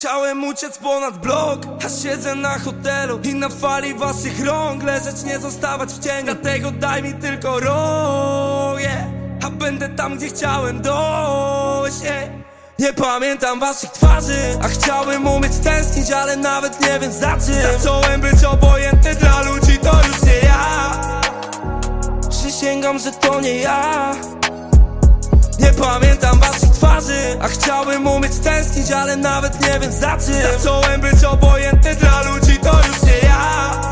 Chciałem uciec ponad blok, a siedzę na hotelu i na fali waszych rąk leżeć, nie zostawać w cieniu. Dlatego daj mi tylko rok, a będę tam, gdzie chciałem dojść. Nie pamiętam waszych twarzy, a chciałem umieć tęsknić, ale nawet nie wiem za czym. Zacząłem być obojętny dla ludzi, to już nie ja. Przysięgam, że to nie ja. Nie pamiętam waszych twarzy, a chciałem umieć tęsknić, ale nawet nie wiem za czym. Zacząłem być obojętny dla ludzi, to już nie ja.